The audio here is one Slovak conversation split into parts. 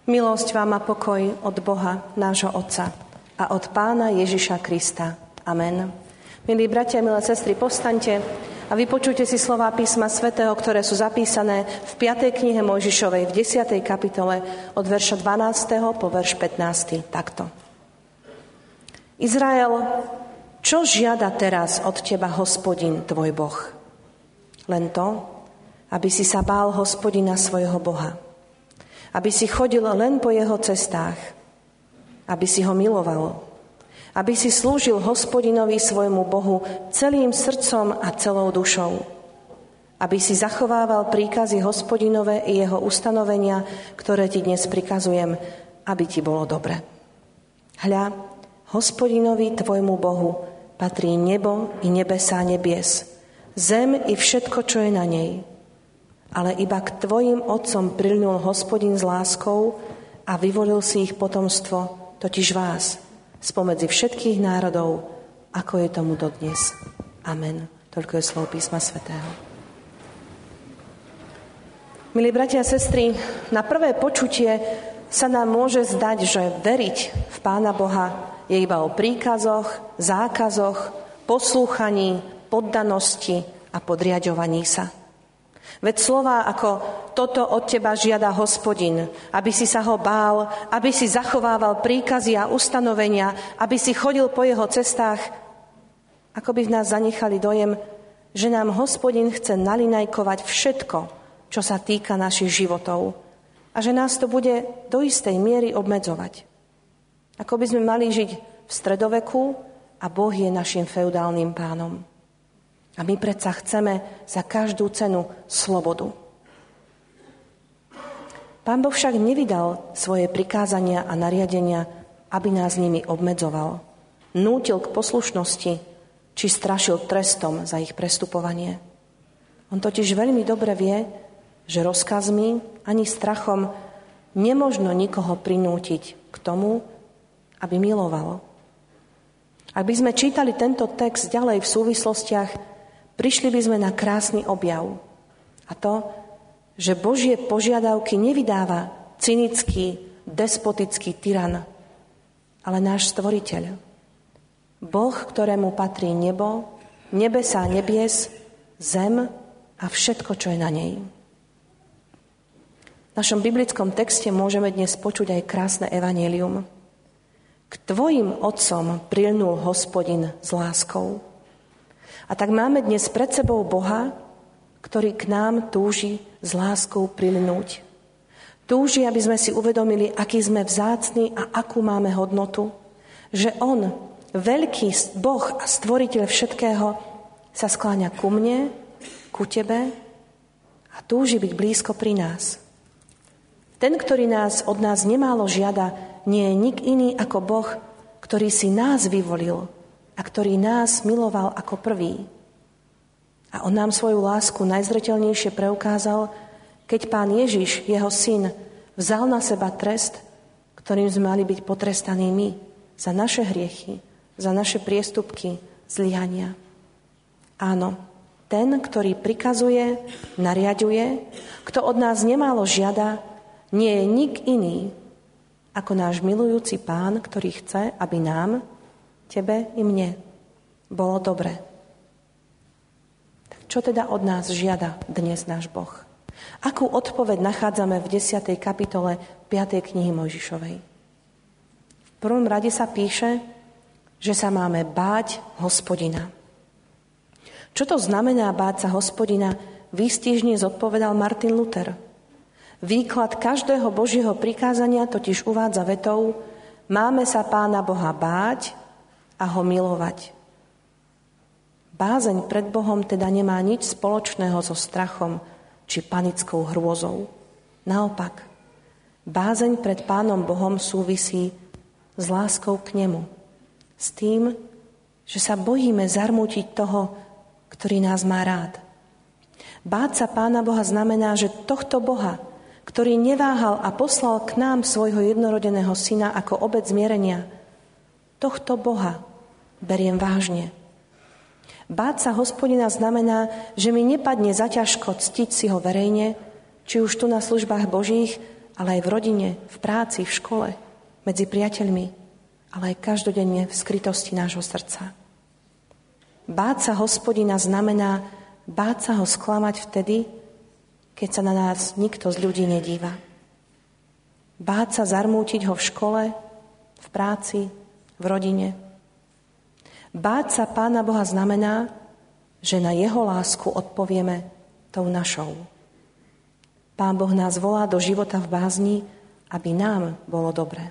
Milosť vám a pokoj od Boha, nášho Otca a od Pána Ježiša Krista. Amen. Milí bratia, milé sestry, povstaňte a vypočujte si slová písma svätého, ktoré sú zapísané v 5. knihe Mojžišovej v 10. kapitole od verša 12. po verš 15. Takto. Izrael, čo žiada teraz od teba Hospodin, tvoj Boh? Len to, aby si sa bál Hospodina svojho Boha. Aby si chodil len po jeho cestách, aby si ho miloval, aby si slúžil Hospodinovi svojmu Bohu celým srdcom a celou dušou, aby si zachovával príkazy Hospodinové i jeho ustanovenia, ktoré ti dnes prikazujem, aby ti bolo dobre. Hľa, Hospodinovi tvojmu Bohu patrí nebo i nebesá nebies, zem i všetko, čo je na nej. Ale iba k tvojim otcom prilnul Hospodin s láskou a vyvolil si ich potomstvo, totiž vás, spomedzi všetkých národov, ako je tomu dodnes. Amen. Toľko je slovo písma svätého. Milí bratia a sestry, na prvé počutie sa nám môže zdať, že veriť v Pána Boha je iba o príkazoch, zákazoch, poslúchaní, poddanosti a podriaďovaní sa. Veď slová ako toto od teba žiada Hospodin, aby si sa ho bál, aby si zachovával príkazy a ustanovenia, aby si chodil po jeho cestách, ako by v nás zanechali dojem, že nám Hospodin chce nalinajkovať všetko, čo sa týka našich životov a že nás to bude do istej miery obmedzovať. Ako by sme mali žiť v stredoveku a Boh je našim feudálnym pánom. A my predsa chceme za každú cenu slobodu. Pán Boh však nevydal svoje prikázania a nariadenia, aby nás nimi obmedzoval. Nútil k poslušnosti, či strašil trestom za ich prestupovanie. On totiž veľmi dobre vie, že rozkazmi ani strachom nemožno nikoho prinútiť k tomu, aby miloval. Ak by sme čítali tento text ďalej v súvislostiach, prišli by sme na krásny objav. A to, že Božie požiadavky nevydáva cynický, despotický tyran, ale náš stvoriteľ. Boh, ktorému patrí nebo, nebesá nebies, zem a všetko, čo je na nej. V našom biblickom texte môžeme dnes počuť aj krásne evanjelium. K tvojim otcom prilnul Hospodin s láskou. A tak máme dnes pred sebou Boha, ktorý k nám túži s láskou prilnúť. Túži, aby sme si uvedomili, aký sme vzácni a akú máme hodnotu. Že on, veľký Boh a stvoriteľ všetkého, sa skláňa ku mne, ku tebe a túži byť blízko pri nás. Ten, ktorý nás od nás nemálo žiada, nie je nik iný ako Boh, ktorý si nás vyvolil a ktorý nás miloval ako prvý. A on nám svoju lásku najzreteľnejšie preukázal, keď Pán Ježiš, jeho syn, vzal na seba trest, ktorým sme mali byť potrestaní my za naše hriechy, za naše priestupky, zlyhania. Áno, ten, ktorý prikazuje, nariaďuje, kto od nás nemálo žiada, nie je nik iný ako náš milujúci Pán, ktorý chce, aby nám, tebe i mne, bolo dobre. Tak čo teda od nás žiada dnes náš Boh? Akú odpoveď nachádzame v 10. kapitole 5. knihy Mojžišovej? V prvom rade sa píše, že sa máme báť Hospodina. Čo to znamená báť sa Hospodina, výstižne zodpovedal Martin Luther. Výklad každého Božieho prikázania totiž uvádza vetou: máme sa Pána Boha báť a ho milovať. Bázeň pred Bohom teda nemá nič spoločného so strachom či panickou hrôzou. Naopak, bázeň pred Pánom Bohom súvisí s láskou k nemu. S tým, že sa bojíme zarmútiť toho, ktorý nás má rád. Báť sa Pána Boha znamená, že tohto Boha, ktorý neváhal a poslal k nám svojho jednorodeného syna ako obeť zmierenia, tohto Boha beriem vážne. Báť sa Hospodina znamená, že mi nepadne zaťažko ctiť si ho verejne, či už tu na službách Božích, ale aj v rodine, v práci, v škole, medzi priateľmi, ale aj každodenne v skrytosti nášho srdca. Báť sa Hospodina znamená báť sa ho sklamať vtedy, keď sa na nás nikto z ľudí nedíva. Báť sa zarmútiť ho v škole, v práci, v rodine. Báť sa Pána Boha znamená, že na jeho lásku odpovieme tou našou. Pán Boh nás volá do života v bázni, aby nám bolo dobre.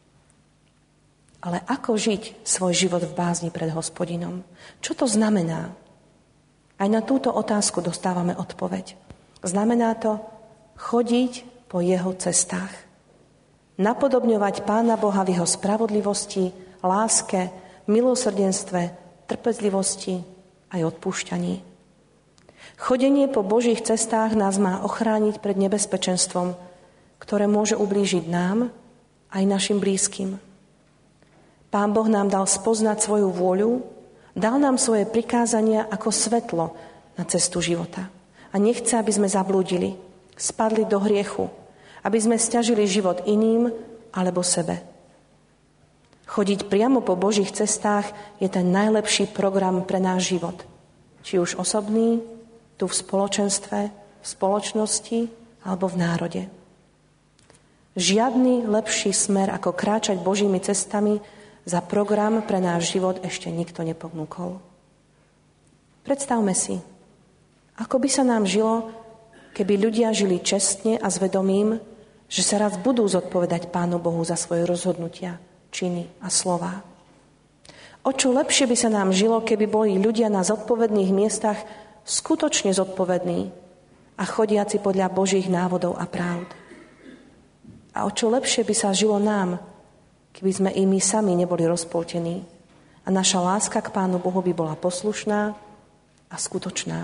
Ale ako žiť svoj život v bázni pred Hospodinom? Čo to znamená? Aj na túto otázku dostávame odpoveď. Znamená to chodiť po jeho cestách. Napodobňovať Pána Boha v jeho spravodlivosti, láske, milosrdenstve, trpezlivosti aj odpúšťaní. Chodenie po Božích cestách nás má ochrániť pred nebezpečenstvom, ktoré môže ublížiť nám aj našim blízkym. Pán Boh nám dal spoznať svoju vôľu, dal nám svoje prikázania ako svetlo na cestu života. A nechce, aby sme zablúdili, spadli do hriechu, aby sme sťažili život iným alebo sebe. Chodiť priamo po Božích cestách je ten najlepší program pre náš život. Či už osobný, tu v spoločenstve, v spoločnosti alebo v národe. Žiadny lepší smer, ako kráčať Božími cestami, za program pre náš život ešte nikto neponúkol. Predstavme si, ako by sa nám žilo, keby ľudia žili čestne a s vedomím, že sa raz budú zodpovedať Pánu Bohu za svoje rozhodnutia, činy a slová. O čo lepšie by sa nám žilo, keby boli ľudia na zodpovedných miestach skutočne zodpovední a chodiaci podľa Božích návodov a pravd. A o čo lepšie by sa žilo nám, keby sme i my sami neboli rozpoltení a naša láska k Pánu Bohu by bola poslušná a skutočná.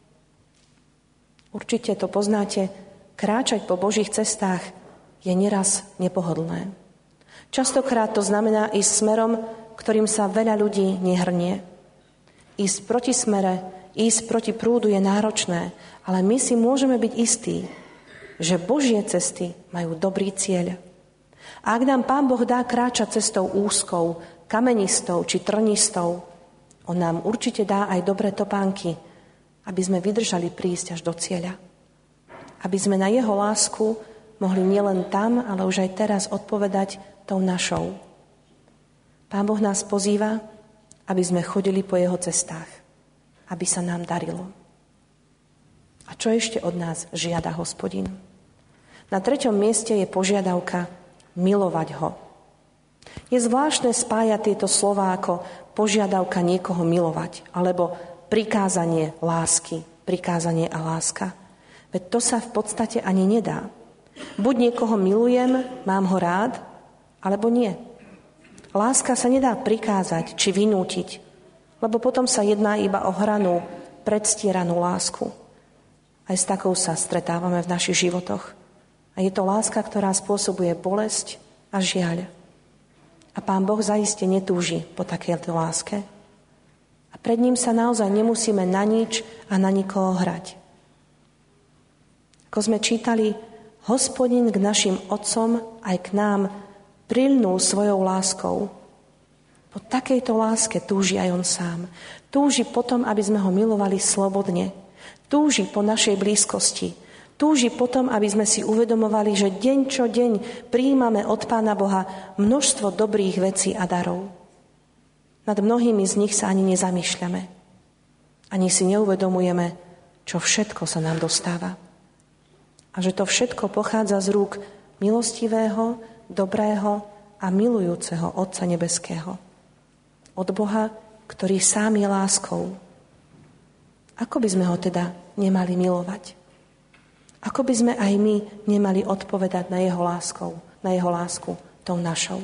Určite to poznáte, kráčať po Božích cestách je neraz nepohodlné. Častokrát to znamená ísť smerom, ktorým sa veľa ľudí nehrnie. Ísť proti smere, ísť proti prúdu je náročné, ale my si môžeme byť istí, že Božie cesty majú dobrý cieľ. A ak nám Pán Boh dá kráčať cestou úzkou, kamenistou či trnistou, on nám určite dá aj dobré topánky, aby sme vydržali prísť až do cieľa. Aby sme na jeho lásku mohli nielen tam, ale už aj teraz odpovedať tou našou. Pán Boh nás pozýva, aby sme chodili po jeho cestách, aby sa nám darilo. A čo ešte od nás žiada Hospodin? Na 3. mieste je požiadavka milovať ho. Je zvláštne spájať tieto slová ako požiadavka niekoho milovať, alebo prikázanie lásky, prikázanie a láska. Veď to sa v podstate ani nedá. Buď niekoho milujem, mám ho rád, alebo nie. Láska sa nedá prikázať či vynútiť, lebo potom sa jedná iba o hranú, predstieranú lásku. Aj s takou sa stretávame v našich životoch. A je to láska, ktorá spôsobuje bolesť a žiaľ. A Pán Boh zaiste netúži po takejto láske. A pred ním sa naozaj nemusíme na nič a na nikoho hrať. Ako sme čítali, Hospodin k našim otcom aj k nám prilnul svojou láskou. Po takejto láske túži aj on sám. Túži potom, aby sme ho milovali slobodne. Túži po našej blízkosti. Túži potom, aby sme si uvedomovali, že deň čo deň prijímame od Pána Boha množstvo dobrých vecí a darov. Nad mnohými z nich sa ani nezamýšľame. Ani si neuvedomujeme, čo všetko sa nám dostáva. A že to všetko pochádza z rúk milostivého, dobrého a milujúceho Otca nebeského. Od Boha, ktorý sám je láskou. Ako by sme ho teda nemali milovať? Ako by sme aj my nemali odpovedať na jeho lásku tou našou?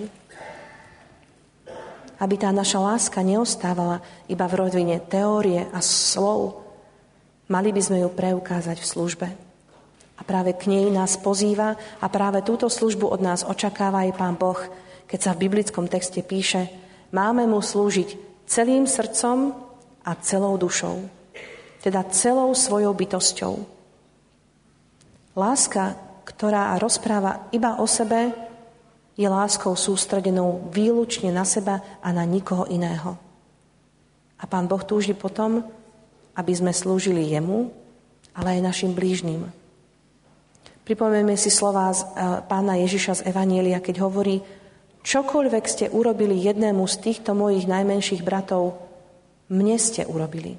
Aby tá naša láska neostávala iba v rovine teórie a slov, mali by sme ju preukázať v službe. A práve k nej nás pozýva a práve túto službu od nás očakáva aj Pán Boh, keď sa v biblickom texte píše: máme mu slúžiť celým srdcom a celou dušou, teda celou svojou bytosťou. Láska ktorá rozpráva iba o sebe, je láskou sústredenou výlučne na seba a na nikoho iného. A Pán Boh túži potom, aby sme slúžili jemu, ale aj našim blížnym. Pripomeňme si slová Pána Ježiša z Evanjelia, keď hovorí: čokoľvek ste urobili jednému z týchto mojich najmenších bratov, mne ste urobili.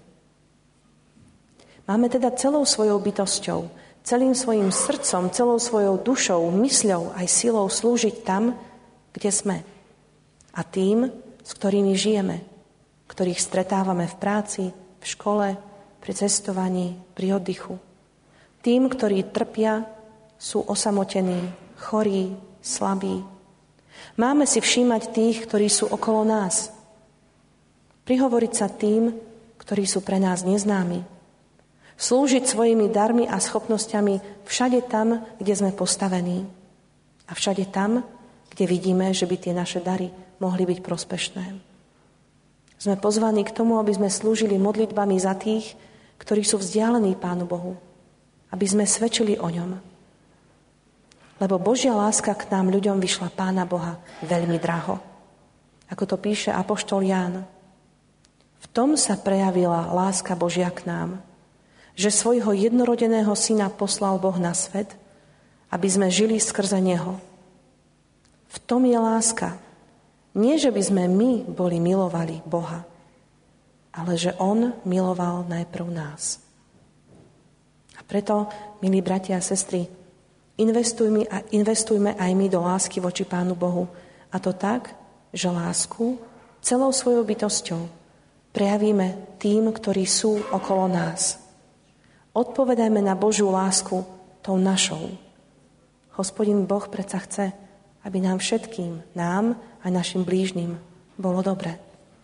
Máme teda celou svojou bytosťou, celým svojim srdcom, celou svojou dušou, mysľou aj silou slúžiť tam, kde sme. A tým, s ktorými žijeme, ktorých stretávame v práci, v škole, pri cestovaní, pri oddychu. Tým, ktorí trpia, sú osamotení, chorí, slabí. Máme si všímať tých, ktorí sú okolo nás. Prihovoriť sa tým, ktorí sú pre nás neznámi. Slúžiť svojimi darmi a schopnosťami všade tam, kde sme postavení. A všade tam, kde vidíme, že by tie naše dary mohli byť prospešné. Sme pozvaní k tomu, aby sme slúžili modlitbami za tých, ktorí sú vzdialení Pánu Bohu. Aby sme svedčili o ňom. Lebo Božia láska k nám ľuďom vyšla Pána Boha veľmi draho. Ako to píše apoštol Ján. V tom sa prejavila láska Božia k nám, že svojho jednorodeného syna poslal Boh na svet, aby sme žili skrze neho. V tom je láska. Nie, že by sme my boli milovali Boha, ale že on miloval najprv nás. A preto, milí bratia a sestry, investujme aj my do lásky voči Pánu Bohu. A to tak, že lásku celou svojou bytosťou prejavíme tým, ktorí sú okolo nás. Odpovedajme na Božiu lásku tou našou. Hospodin Boh predsa chce, aby nám všetkým, nám a našim blížnym bolo dobre.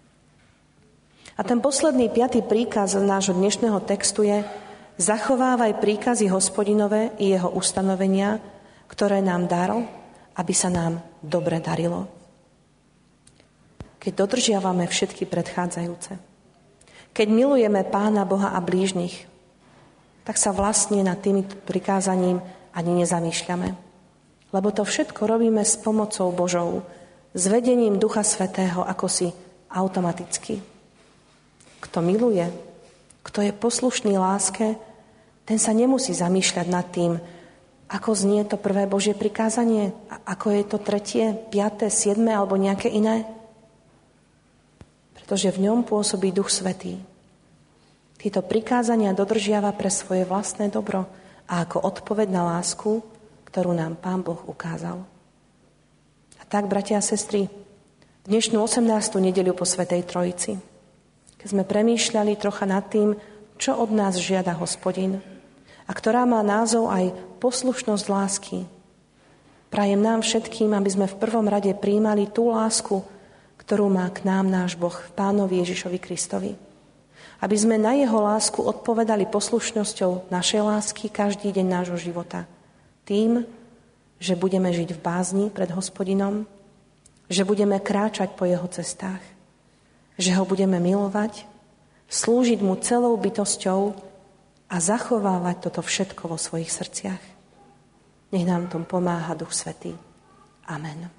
A ten posledný 5. príkaz nášho dnešného textu je: zachovávaj príkazy Hospodinové i jeho ustanovenia, ktoré nám dal, aby sa nám dobre darilo. Keď dodržiavame všetky predchádzajúce, keď milujeme Pána Boha a blížnych, tak sa vlastne nad tým prikázaním ani nezamýšľame. Lebo to všetko robíme s pomocou Božou, s vedením Ducha Svätého, ako si automaticky. Kto miluje, kto je poslušný láske, ten sa nemusí zamýšľať nad tým, ako znie to prvé Božie prikázanie, a ako je to 3., 5., 7. alebo nejaké iné. Pretože v ňom pôsobí Duch Svätý. Tieto prikázania dodržiava pre svoje vlastné dobro a ako odpoveď na lásku, ktorú nám Pán Boh ukázal. A tak, bratia a sestry, dnešnú 18. nedeľu po Svätej Trojici, keď sme premýšľali trocha nad tým, čo od nás žiada Hospodin, a ktorá má názov aj poslušnosť lásky, prajem nám všetkým, aby sme v prvom rade prijímali tú lásku, ktorú má k nám náš Boh v Pánovi Ježišovi Kristovi. Aby sme na jeho lásku odpovedali poslušnosťou našej lásky každý deň nášho života. Tým, že budeme žiť v bázni pred Hospodinom, že budeme kráčať po jeho cestách, že ho budeme milovať, slúžiť mu celou bytosťou a zachovávať toto všetko vo svojich srdciach. Nech nám tom pomáha Duch Svätý. Amen.